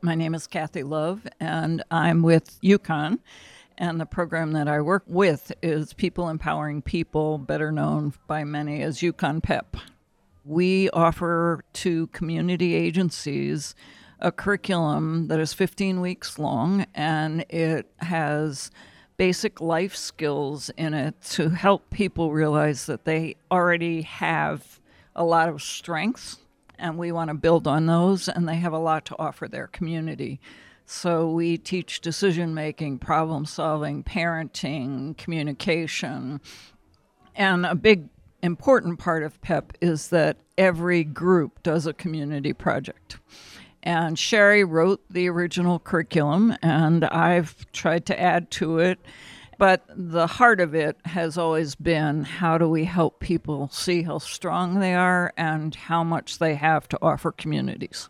My name is Kathy Love, and I'm with UConn. And the program that I work with is People Empowering People, better known by many as UConn PEP. We offer to community agencies a curriculum that is 15 weeks long, and it has basic life skills in it to help people realize that they already have a lot of strengths, and we want to build on those, and they have a lot to offer their community. So we teach decision-making, problem-solving, parenting, communication, and a big important part of PEP is that every group does a community project. And Sherry wrote the original curriculum, and I've tried to add to it. But the heart of it has always been, how do we help people see how strong they are and how much they have to offer communities?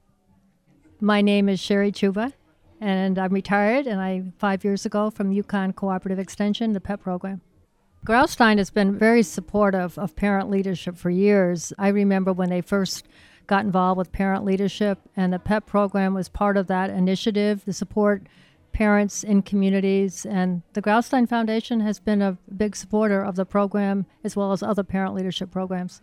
My name is Sherry Chuba, and I'm retired, and 5 years ago from UConn Cooperative Extension, the PEP program. Graustein has been very supportive of parent leadership for years. I remember when they first got involved with parent leadership, and the PEP program was part of that initiative to support parents in communities. And the Graustein Foundation has been a big supporter of the program as well as other parent leadership programs.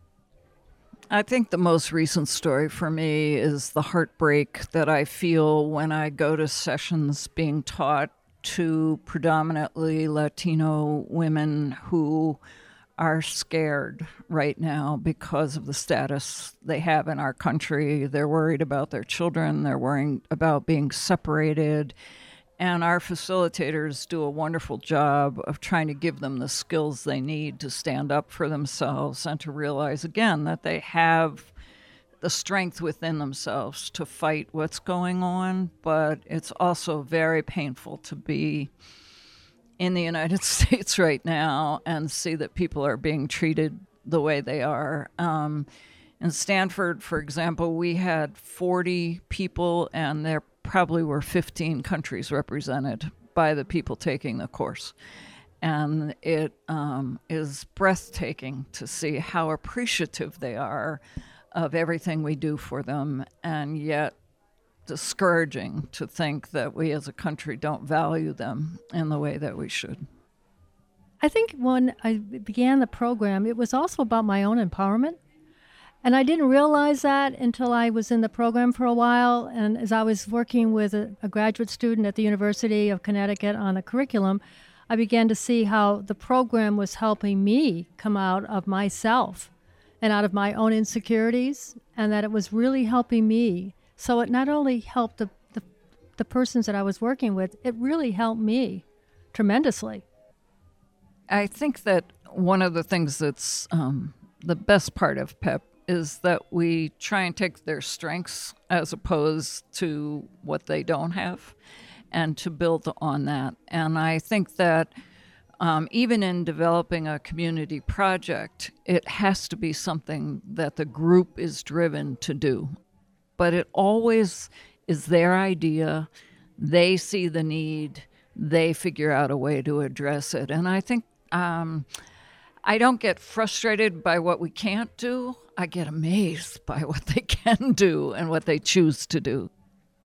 I think the most recent story for me is the heartbreak that I feel when I go to sessions being taught to predominantly Latino women who are scared right now because of the status they have in our country. They're worried about their children. They're worried about being separated. And our facilitators do a wonderful job of trying to give them the skills they need to stand up for themselves and to realize, again, that they have the strength within themselves to fight what's going on. But it's also very painful to be in the United States right now and see that people are being treated the way they are. In Stanford, for example, we had 40 people, and there probably were 15 countries represented by the people taking the course. And it is breathtaking to see how appreciative they are of everything we do for them, and yet discouraging to think that we as a country don't value them in the way that we should. I think when I began the program, it was also about my own empowerment. And I didn't realize that until I was in the program for a while. And as I was working with a graduate student at the University of Connecticut on a curriculum, I began to see how the program was helping me come out of myself and out of my own insecurities, and that it was really helping me. So it not only helped the persons that I was working with, it really helped me tremendously. I think that one of the things that's the best part of PEP is that we try and take their strengths as opposed to what they don't have and to build on that. And I think that even in developing a community project, it has to be something that the group is driven to do. But it always is their idea. They see the need. They figure out a way to address it. And I think I don't get frustrated by what we can't do. I get amazed by what they can do and what they choose to do.